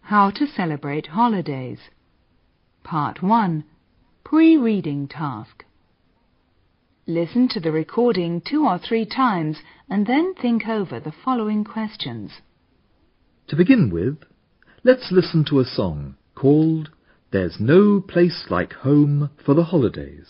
How to Celebrate Holidays. Part 1. Pre-reading task. Listen to the recording 2 or 3 times and then think over the following questions. To begin with, let's listen to a song called There's No Place Like Home for the Holidays.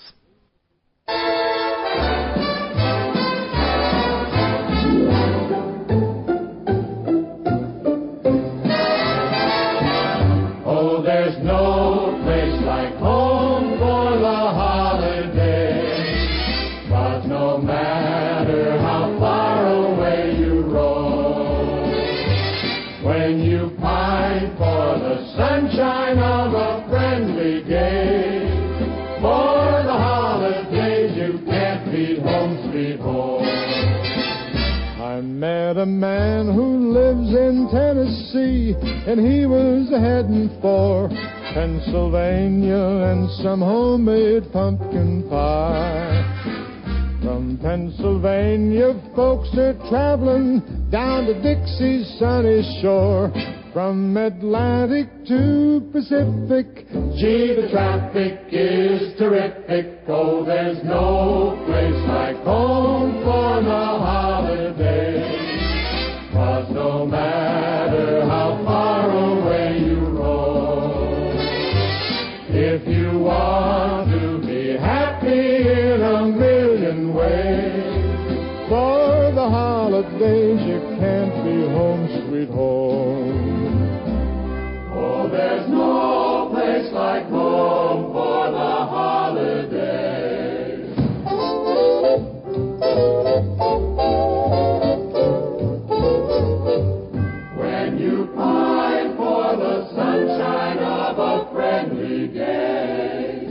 Oh, there's no place like home for the holidays, but no matter how far away you roam, when you pine for the sunshine of a friendly day, for the holidays you can't beat home sweet home. I met a man who lives in Tennessee, and he was heading for Pennsylvania and some homemade pumpkin pie. From Pennsylvania, folks are traveling down to Dixie's sunny shore. From Atlantic to Pacific, gee, the traffic is terrific. Oh, there's no place like home for the holidays, 'cause no matter how far away you roam, if you want to be happy in a million ways, for the holidays you can't be home sweet home. Oh, there's no place like home for the holidays. When you pine for the sunshine of a friendly day,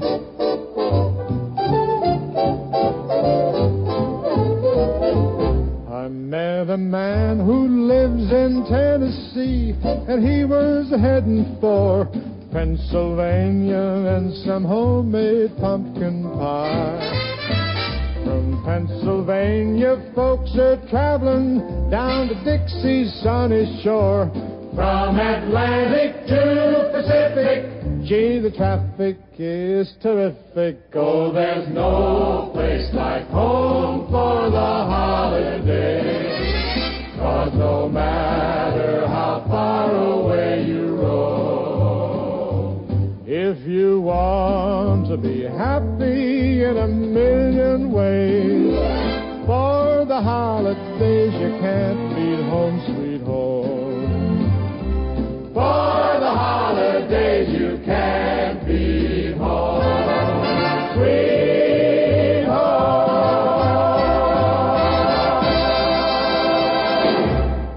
I met a man who lives in Tennessee, and he was heading for Pennsylvania and some homemade pumpkin pie. From Pennsylvania, folks are traveling down to Dixie's sunny shore. From Atlantic to Pacific, gee, the traffic is terrific. Oh, there's no place like home for the holidays, 'cause no matter how far away you roam, if you want to be happy in a million ways, for the holidays you can't beat home sweet home. For the holidays you can't beat home sweet home.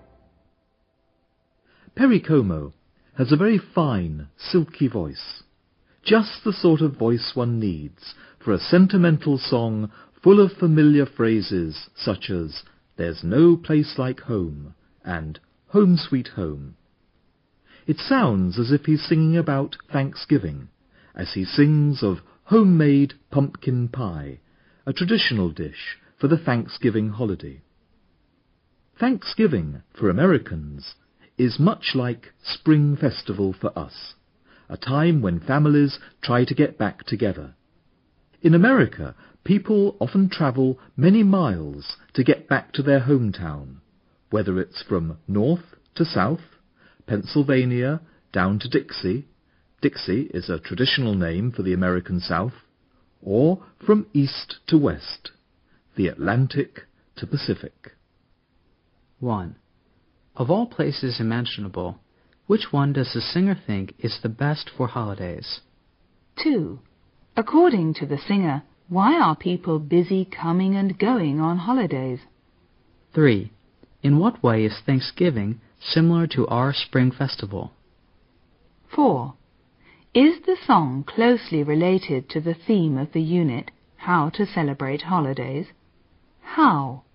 Perry Como has a very fine, silky voice. Just the sort of voice one needs for a sentimental song full of familiar phrases such as "There's no place like home" and "Home Sweet Home." It sounds as if he's singing about Thanksgiving, as he sings of homemade pumpkin pie, a traditional dish for the Thanksgiving holiday. Thanksgiving, for Americans, is much like Spring Festival for us, a time when families try to get back together. In America, people often travel many miles to get back to their hometown, whether it's from north to south, Pennsylvania down to Dixie. Dixie is a traditional name for the American South, or from east to west, the Atlantic to Pacific. 1. Of all places imaginable, which one does the singer think is the best for holidays? 2. According to the singer, why are people busy coming and going on holidays? 3. In what way is Thanksgiving similar to our Spring Festival? 4. Is the song closely related to the theme of the unit, How to Celebrate Holidays? How?